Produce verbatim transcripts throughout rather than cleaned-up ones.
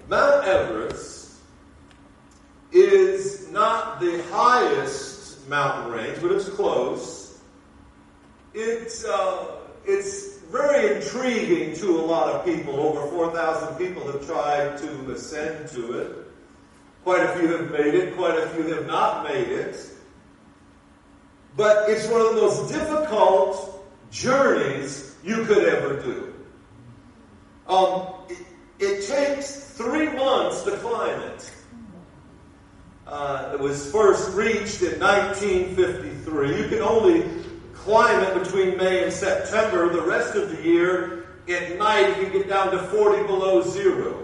Mount Everest is not the highest mountain range, but it's close. It's, uh, it's very intriguing to a lot of people. Over four thousand people have tried to ascend to it. Quite a few have made it. Quite a few have not made it. But it's one of the most difficult journeys you could ever do. Um, it, it takes three months to climb it. Uh, it was first reached in nineteen fifty-three. You can only climb it between May and September. The rest of the year, at night, you get down to forty below zero.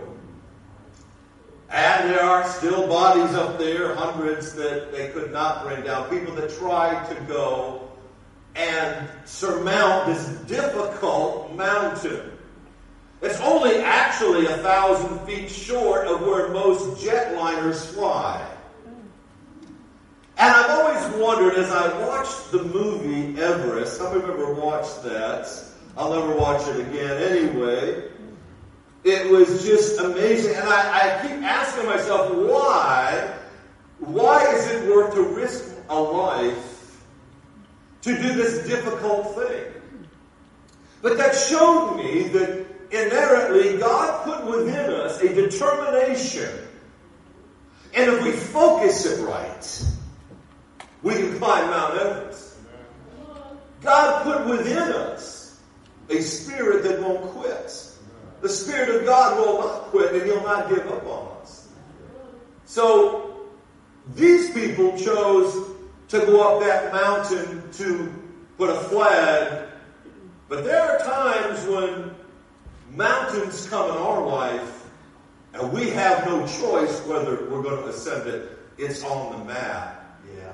And there are still bodies up there, hundreds that they could not bring down. People that tried to go and surmount this difficult mountain. It's only actually a thousand feet short of where most jetliners fly. And I've always wondered, as I watched the movie Everest, some of you ever watched that? I'll never watch it again anyway. It was just amazing. And I, I keep asking myself, why? Why is it worth to risk a life to do this difficult thing? But that showed me that inherently God put within us a determination. And if we focus it right, we can climb Mount Everest. God put within us a spirit that won't quit. The Spirit of God will not quit, and He'll not give up on us. So, these people chose to go up that mountain to put a flag. But there are times when mountains come in our life, and we have no choice whether we're going to ascend it. It's on the map. Yeah.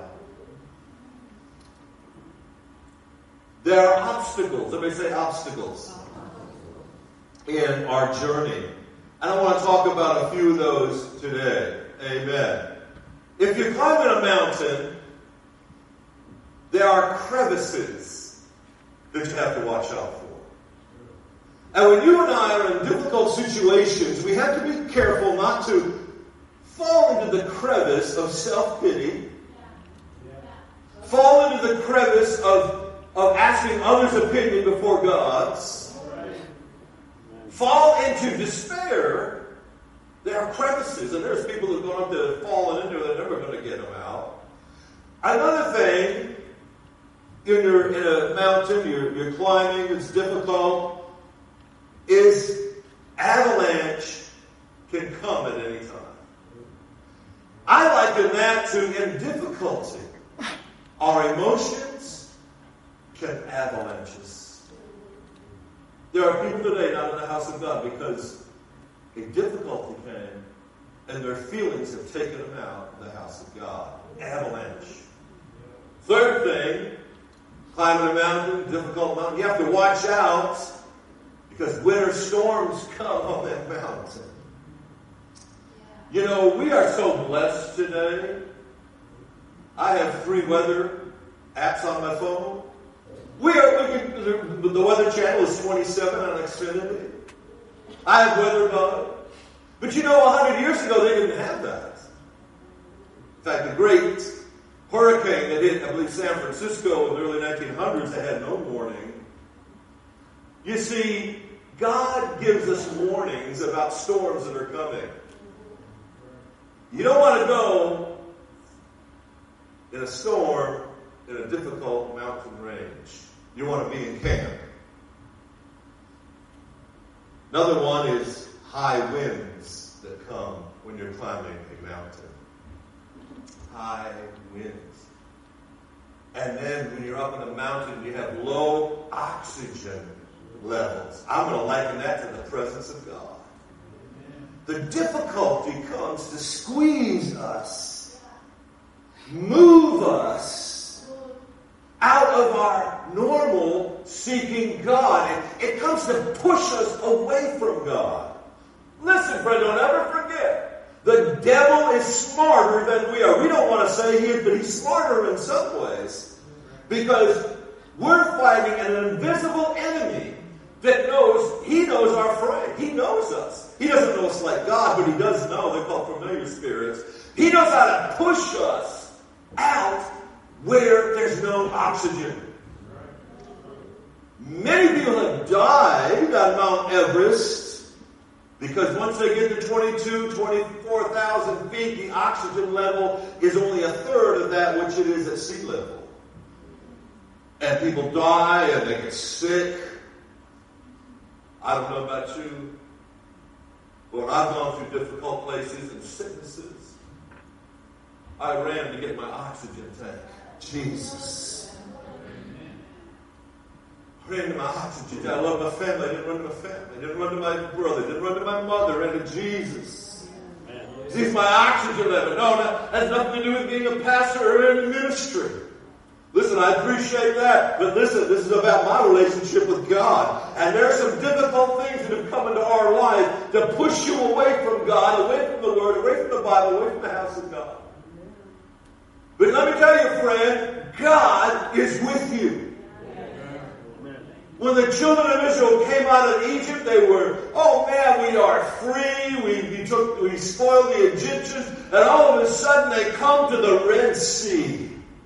There are obstacles. Everybody say obstacles. In our journey. And I want to talk about a few of those today. Amen. If you're climbing a mountain, there are crevices that you have to watch out for. And when you and I are in difficult situations, we have to be careful not to fall into the crevice of self-pity, fall into the crevice of, of asking others' opinion before God's, fall into despair. There are crevices, and there's people who've gone up to fallen into it, they're never going to get them out. Another thing, when you're in a mountain, you're, you're climbing, it's difficult, is avalanche can come at any time. I liken that to, in difficulty, our emotions can avalanches. There are people today not in the house of God because a difficulty came and their feelings have taken them out of the house of God. Avalanche. Third thing, climbing a mountain, difficult mountain, you have to watch out because winter storms come on that mountain. You know, we are so blessed today. I have three weather apps on my phone. We are looking, the Weather Channel is twenty-seven on Xfinity. I have Weather God. But you know, a hundred years ago, they didn't have that. In fact, the great hurricane that hit, I believe, San Francisco in the early nineteen hundreds, they had no warning. You see, God gives us warnings about storms that are coming. You don't want to go in a storm in a difficult mountain range. You want to be in camp. Another one is high winds that come when you're climbing a mountain. High winds. And then when you're up in the mountain, you have low oxygen levels. I'm going to liken that to the presence of God. The difficulty comes to squeeze us, move us out of our normal seeking God. And it comes to push us away from God. Listen, friend, don't ever forget, the devil is smarter than we are. We don't want to say he is, but he's smarter in some ways. Because we're fighting an invisible enemy that knows, he knows our frame. He knows us. He doesn't know us like God, but he does know. They're called familiar spirits. He knows how to push us out where there's no oxygen. Many people have died on Mount Everest because once they get to twenty-two, twenty-four thousand feet, the oxygen level is only a third of that which it is at sea level. And people die and they get sick. I don't know about you, but when I've gone through difficult places and sicknesses, I ran to get my oxygen tank. Jesus. I ran to my oxygen tank. I love my family. I didn't run to my family. I didn't run to my brother. I didn't run to my mother. I ran to Jesus. He's my oxygen level. No, that has nothing to do with being a pastor or in ministry. Listen, I appreciate that. But listen, this is about my relationship with God. And there are some difficult things that have come into our life to push you away from God, away from the Word, away from the Bible, away from the house of God. But let me tell you, friend, God is with you. When the children of Israel came out of Egypt, they were, oh man, we are free. We, we took, we spoiled the Egyptians. And all of a sudden they come to the Red Sea.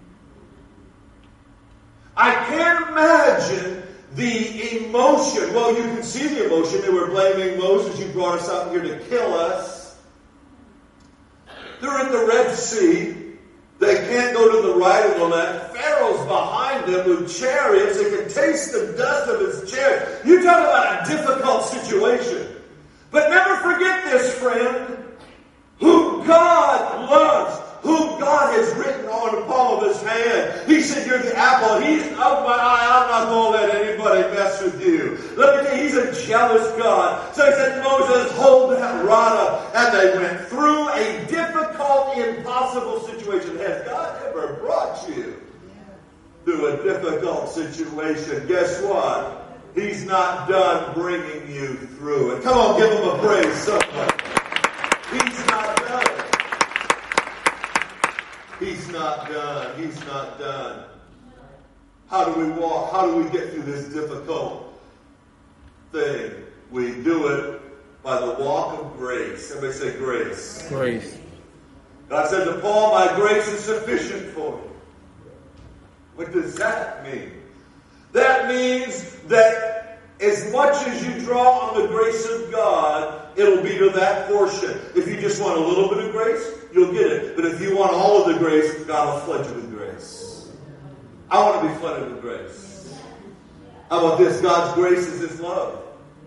I can't imagine the emotion. Well, you can see the emotion. They were blaming Moses. You brought us out here to kill us. They're at the Red Sea. They can't go to the right or the left. Pharaoh's behind them with chariots. They can taste the dust of his chariot. You talk about a difficult situation. But never forget this, friend. Who God loves. Whom God has written on the palm of his hand. He said, you're the apple. He's of my eye. I'm not going to let anybody mess with you. Let me tell you, he's a jealous God. So he said, Moses, hold that rod up. And they went through a difficult, impossible situation. Has God ever brought you through a difficult situation? Guess what? He's not done bringing you through it. Come on, give him a praise, somebody. He's not done. He's not done. He's not done. How do we walk? How do we get through this difficult thing? We do it by the walk of grace. Everybody say grace. Grace. God said to Paul, my grace is sufficient for you. What does that mean? That means that as much as you draw on the grace of God, it'll be to that portion. If you just want a little bit of grace, you'll get it. But if you want all of the grace, God will flood you with grace. I want to be flooded with grace. How about this? God's grace is his love.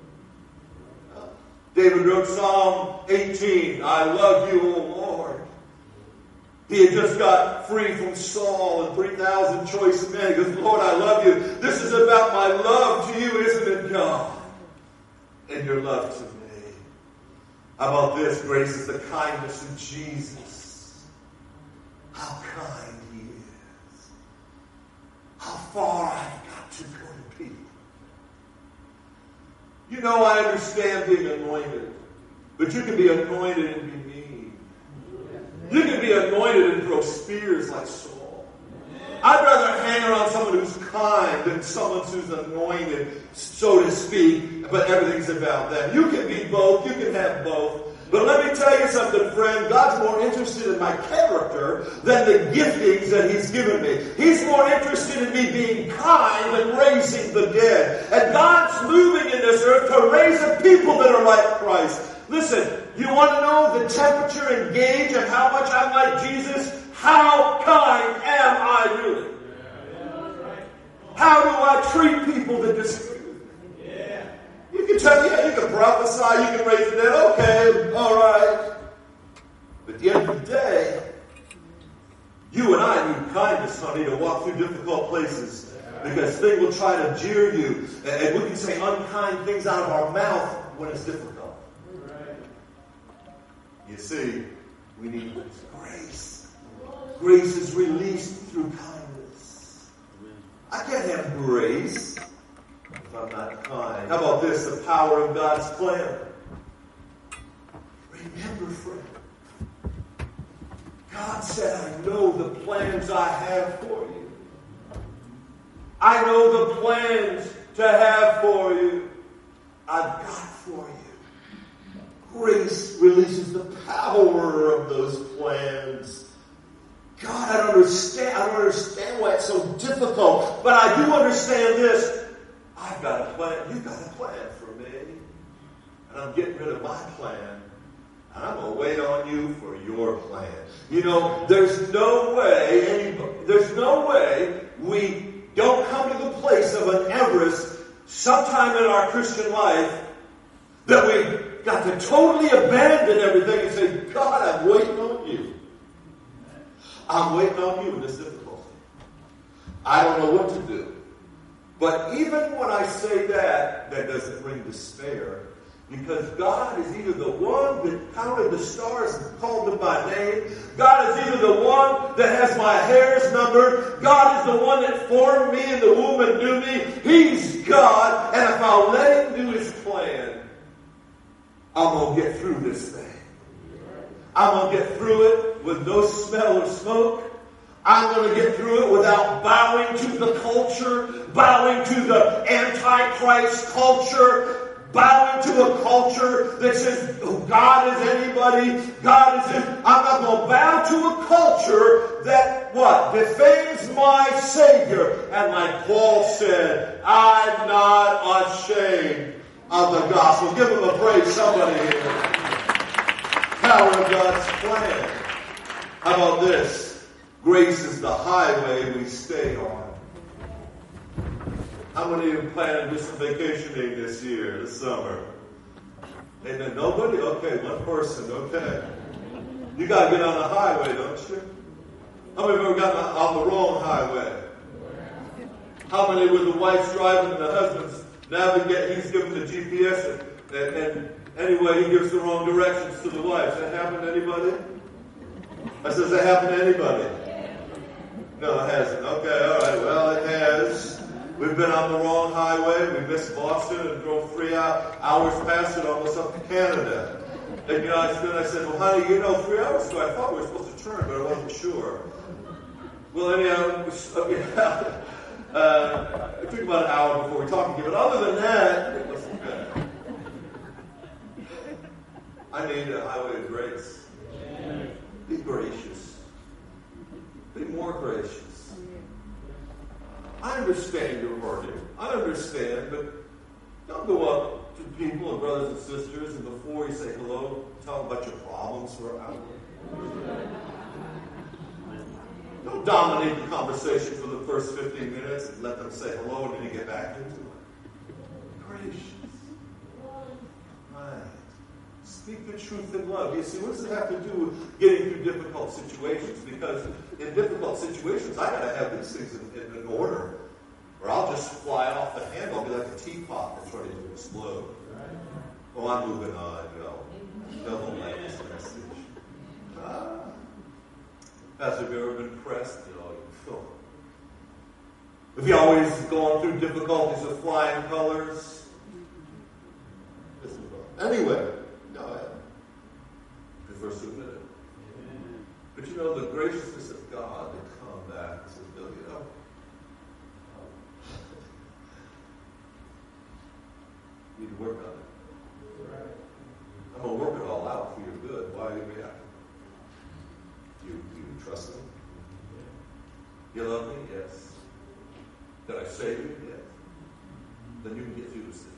David wrote Psalm eighteen. I love you, O Lord. He had just got free from Saul and three thousand choice men. He goes, Lord, I love you. This is about my love to you, isn't it, God? And your love to me. How about this? Grace is the kindness of Jesus. How kind he is. How far I've got to go to people. You know, I understand being anointed. But you can be anointed and be mean. You can be anointed and throw spears like Saul. I'd rather hang around someone who's kind than someone who's anointed, so to speak, but everything's about them. You can be both. You can have both. But let me tell you something, friend. God's more interested in my character than the giftings that he's given me. He's more interested in me being kind than raising the dead. And God's moving in this earth to raise a people that are like Christ. Listen, you want to know the temperature and gauge of how much I'm like Jesus? How kind am I really? How do I treat people that disagree with me? You can tell me, yeah, you can prophesy, you can raise the dead, okay, all right. But at the end of the day, you and I need kindness, honey, to walk through difficult places. Because things will try to jeer you. And we can say unkind things out of our mouth when it's difficult. You see, we need grace. Grace is released through kindness. I can't have grace if I'm not kind. How about this? The power of God's plan. Remember, friend, God said, I know the plans I have for you. I know the plans to have for you. I've got for you grace releases the power of those plans. God, I don't understand. I don't understand why it's so difficult. But I do understand this. I've got a plan. You've got a plan for me. And I'm getting rid of my plan. And I'm going to wait on you for your plan. You know, there's no way, anybody, there's no way we don't come to the place of an Everest sometime in our Christian life that we got to totally abandon everything and say, God, I'm waiting on you. I'm waiting on you in this difficulty. I don't know what to do. But even when I say that, that doesn't bring despair. Because God is either the one that counted the stars and called them by name. God is either the one that has my hairs numbered. God is the one that formed me in the womb and knew me. He's God. And if I'll let Him do His plan, I'm going to get through this thing. I'm going to get through it with no smell of smoke. I'm going to get through it without bowing to the culture, bowing to the Antichrist culture, bowing to a culture that says, oh, God is anybody, God is him. I'm not going to bow to a culture that, what, defames my Savior. And like Paul said, I'm not ashamed of the gospel. Give him a praise, somebody here. Power of God's plan. How about this? Grace is the highway we stay on. How many of you planning to do some vacationing this year, this summer? Amen. Nobody? Okay, one person. Okay. You got to get on the highway, don't you? How many of you ever gotten on the wrong highway? How many with the wife's driving and the husband's navigating? He's giving the G P S, and, and, and anyway, he gives the wrong directions to the wife. Does that happen to anybody? I said, does that happen to anybody? No, it hasn't. Okay, all right. Well, it has. We've been on the wrong highway. We missed Boston and drove three hours past it, almost up to Canada. And you know, I said, I said, well, honey, you know, three hours ago I thought we were supposed to turn, but I wasn't sure. Well, anyhow, uh, it took about an hour before we talked again. But other than that, it wasn't bad. I need a highway of grace. Be gracious. Be more gracious. I understand your hurting. I understand, but don't go up to people and brothers and sisters, and before you say hello, tell them about your problems for an hour. Don't dominate the conversation for the first fifteen minutes and let them say hello and then you get back into it. Gracious. Right. Speak the truth in love. You see, what does it have to do with getting through difficult situations? Because in difficult situations, I got to have these things in, in, in order, or I'll just fly off the handle. I'll be like a teapot that's ready to explode. Oh, I'm moving on. No, don't like this message. Ah. Pastor, have you ever been pressed? You know, you feel. Have you always gone through difficulties with flying colors? Anyway. No, I haven't. Prefer to admit it. But you know, the graciousness of God to come back and say, Bill, you know, you need to work on it. I'm going to work it all out for your good. Why are you reacting? Do you, do you trust me? You love me? Yes. Did I save you? Yes. Then you can get through this thing.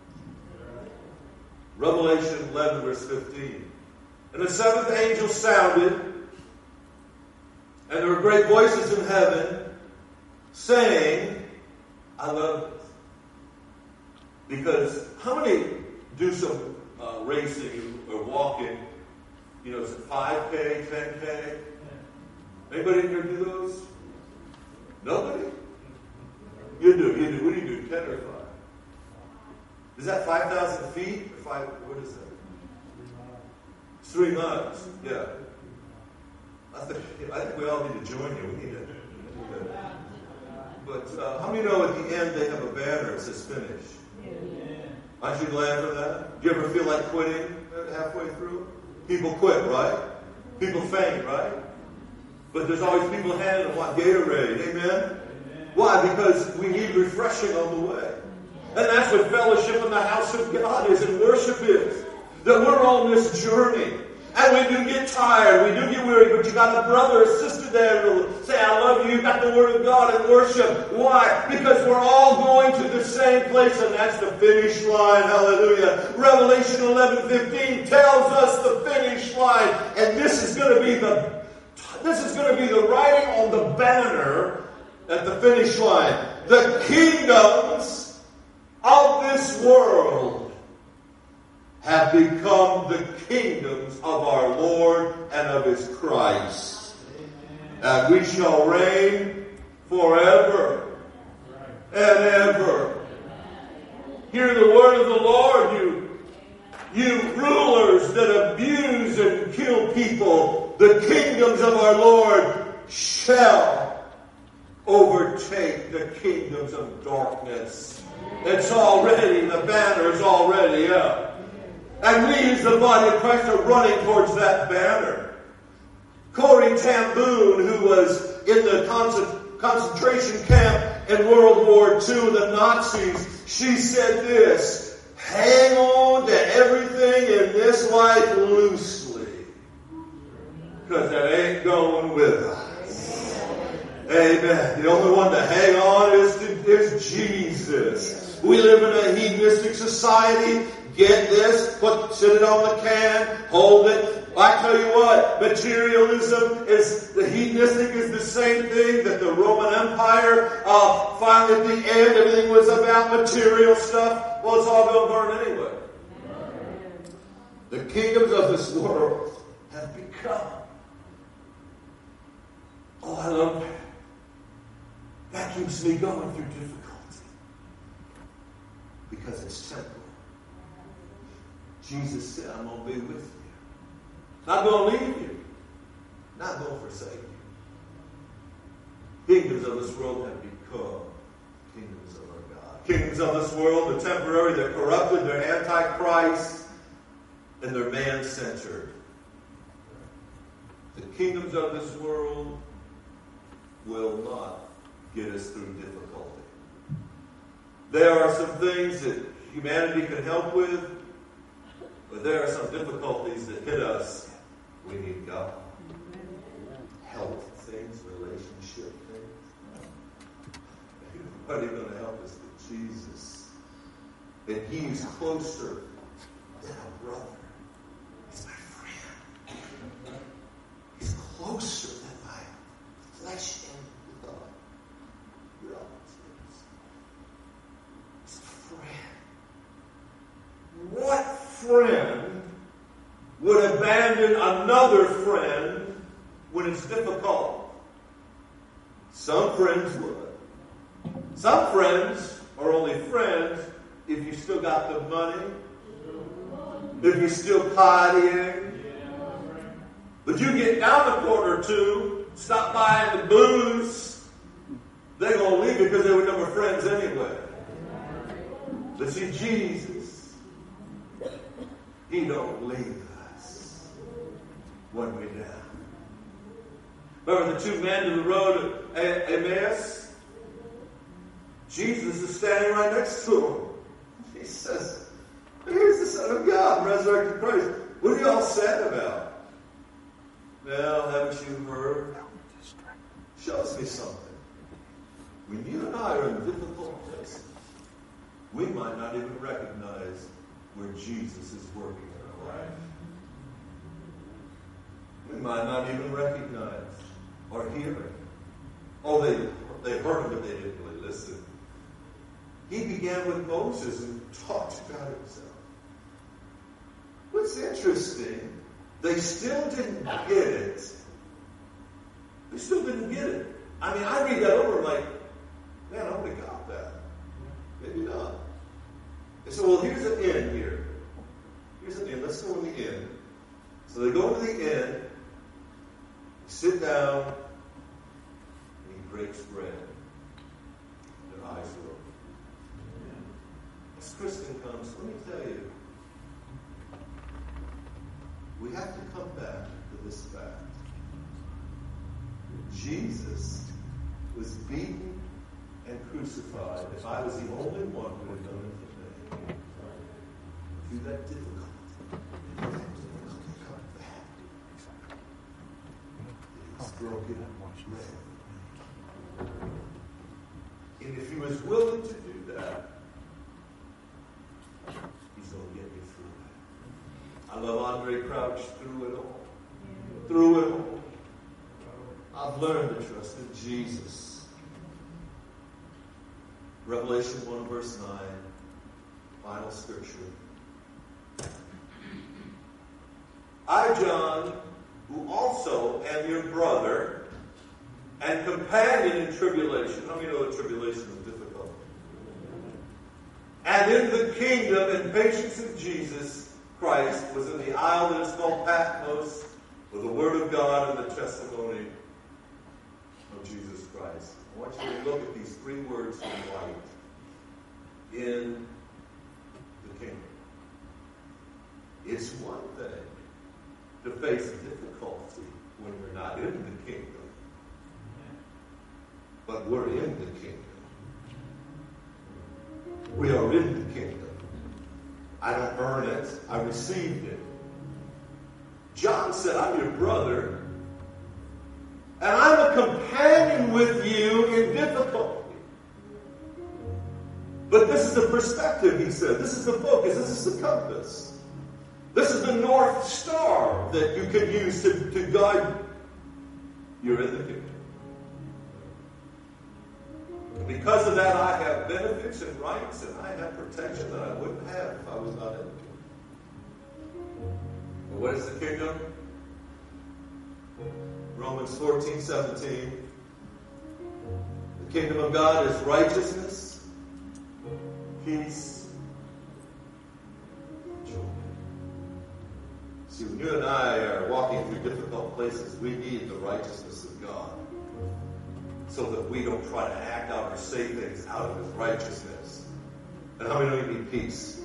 Revelation eleven, verse fifteen. And the seventh angel sounded, and there were great voices in heaven, saying, I love this. Because how many do some uh, racing or walking? You know, is it five K, ten K? Anybody in here do those? Nobody? You do, you do. What do you do, ten or five? Is that five thousand feet? Or five, what is that? It's three miles. Yeah. I think, I think we all need to join you. We need to. But uh, how many know at the end they have a banner that says finish? Aren't you glad for that? Do you ever feel like quitting halfway through? People quit, right? People faint, right? But there's always people handing them want Gatorade. Amen? Amen? Why? Because we need refreshing on the way. And that's what fellowship in the house of God is and worship is. that we're on this journey. And we do get tired, we do get weary, but you got a brother or sister there who will say, I love you, you got the Word of God and worship. Why? Because we're all going to the same place, and that's the finish line. Hallelujah. Revelation eleven fifteen tells us the finish line. And this is going to be the this is going to be the writing on the banner at the finish line. The kingdoms of this world have become the kingdoms of our Lord and of His Christ. And we shall reign forever and ever. Hear the word of the Lord, you, you rulers that abuse and kill people. The kingdoms of our Lord shall overtake the kingdoms of darkness. It's already, the banner's already up. And we as the body of Christ are running towards that banner. Corrie ten Boom, who was in the concentration camp in World War Two, the Nazis, she said this, hang on to everything in this life loosely, because it ain't going with us. Amen. The only one to hang on is, is Jesus. We live in a hedonistic society. Get this, put, sit it on the can, hold it. I tell you what, materialism is, the hedonistic is the same thing that the Roman Empire, uh, finally at the end, everything was about material stuff. Well, it's all going to burn anyway. The kingdoms of this world have become. Oh, I love that. That keeps me going through difficulty. Because it's temporal. Jesus said, I'm going to be with you. Not going to leave you. Not going to forsake you. Kingdoms of this world have become kingdoms of our God. Kingdoms of this world are temporary, they're corrupted, they're antichrist, and they're man-centered. The kingdoms of this world will not get us through difficulty. There are some things that humanity can help with, but there are some difficulties that hit us. We need God. Health things, relationship things. Nobody going to help us but Jesus. And He is closer than a brother. He's my friend. He's closer than my flesh and blood. Relatives. He's a friend. What friend would abandon another friend when it's difficult? Some friends would. Some friends are only friends if you still got the money, if you're still partying. But you get down the corner or two, stop buying the booze, they're going to leave you because they were never friends anyway. But see, Jesus, He don't leave us when we're down. Remember the two men in the road at Emmaus? Jesus is standing right next to him. He says, here's the Son of God, resurrected Christ. What are you all sad about? Well, haven't you heard? Shows me something. When you and I are in difficult places, we might not even recognize where Jesus is working in our life. We might not even recognize or hear it. Oh, they, they heard him, but they didn't really listen. He began with Moses and talked about himself. What's interesting, they still didn't get it. They still didn't get it. I mean, I read that over like, man, I would have got that. Maybe not. They said, well, here's an inn here. Here's an inn. Let's go to the inn. So they go to the inn, sit down, and he breaks bread. Their eyes are open. As Kristen comes, let me tell you, we have to come back to this fact. Jesus was beaten and crucified. If I was the only one who had done it for me, through that difficulty, broken man. And if he was willing to do that, he's going to get me through it. I love Andre Crouch through it all. Through it all. I've learned to trust in Jesus. Revelation one verse nine, final scripture. I, John, who also am your brother and companion in tribulation. How many know that tribulation is difficult? And in the kingdom and patience of Jesus Christ was in the isle that is called Patmos, with the word of God and the testimony of Jesus Christ. I want you to look at these three words in white. In the kingdom. It's one thing to face difficulty when we're not in the kingdom. But we're in the kingdom. We are in the kingdom. I don't earn it. I received it. John said, I'm your brother, and I'm a companion with you in difficulty. But this is the perspective, he said. This is the focus. This is the compass. This is the North Star that you can use to, to guide you. You're in the kingdom. And because of that, I have benefits and rights, and I have protection that I wouldn't have if I was not in the kingdom. But what is the kingdom? Romans fourteen seventeen. The kingdom of God is righteousness, peace, joy. See, when you and I are walking through difficult places, we need the righteousness of God so that we don't try to act out or say things out of His righteousness. And how many know you need peace?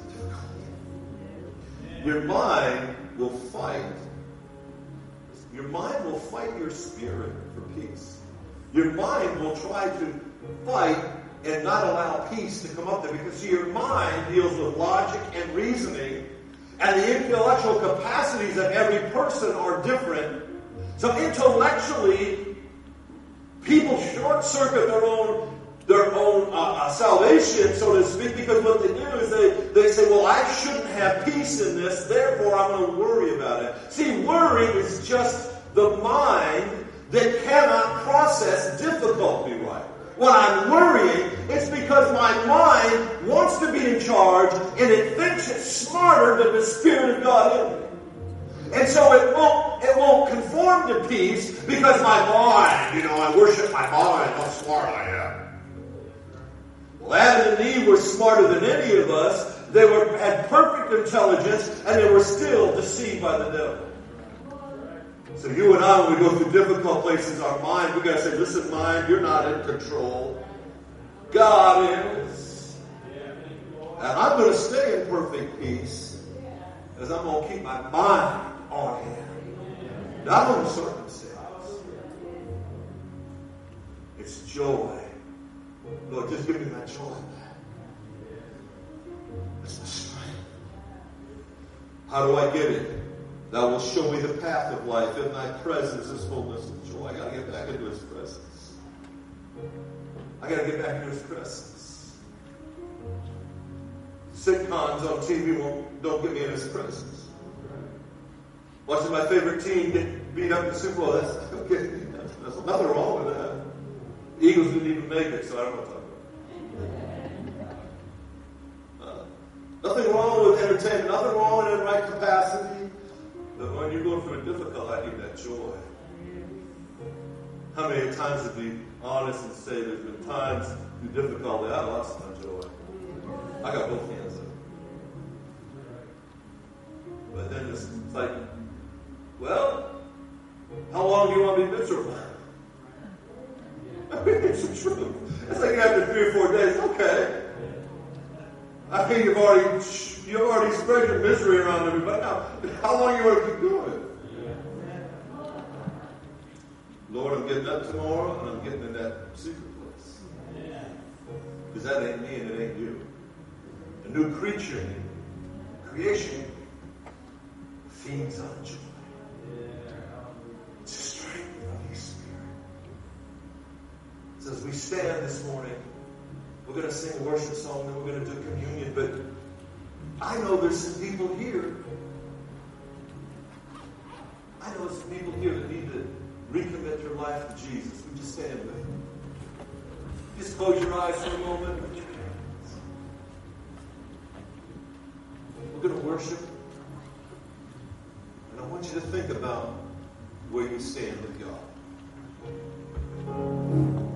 Your mind will fight. Your mind will fight your spirit for peace. Your mind will try to fight and not allow peace to come up there, because your mind deals with logic and reasoning, and the intellectual capacities of every person are different. So intellectually, people short-circuit their own their own uh, uh, salvation, so to speak, because what they do is they, they say, well, I shouldn't have peace in this, therefore I'm going to worry about it. See, worry is just the mind that cannot process difficulty right. When I'm worrying, it's because my mind wants to be in charge, and it thinks it's smarter than the Spirit of God in me. And so it won't, it won't conform to peace because my mind, you know, I worship my mind, how smart I am. Well, Adam and Eve were smarter than any of us. They were had perfect intelligence, and they were still deceived by the devil. So you and I, when we go through difficult places, our mind, we've got to say, listen, mind, you're not in control. God is. And I'm going to stay in perfect peace, because I'm going to keep my mind on Him, not on the circumstance. It's joy. Lord, just give me that joy back. That's my strength. How do I get it? Thou wilt show me the path of life. In Thy presence is fullness of joy. I got to get back into His presence. I got to get back into His presence. Sitcoms on T V won't, don't get me in His presence. Watching my favorite team get beat up in the Super Bowl, that's okay. There's nothing wrong with that. The Eagles didn't even make it, so I don't know what to talk about. Uh, nothing wrong with entertainment, nothing wrong in the right capacity. But when you're going through a difficult, I need that joy. How many times to be honest and say there's been times through difficulty I lost my joy. I got both hands up. But then it's like, well, how long do you want to be miserable? I mean, it's the truth. It's like after three or four days, okay. I think you've already you've already spread your misery around everybody. Now, how long do you want to keep doing it? Lord, I'm getting up tomorrow, and I'm getting in that secret place. Because that ain't me, and it ain't you. A new creature, creation, feeds on joy. It's the strength of His Spirit. we stand this morning, we're going to sing a worship song, then we're going to do communion. But I know there's some people here. I know some people here that need to recommit their life to Jesus. We just stand with them. Just close your eyes for a moment. We're going to worship. And I want you to think about where you stand with God.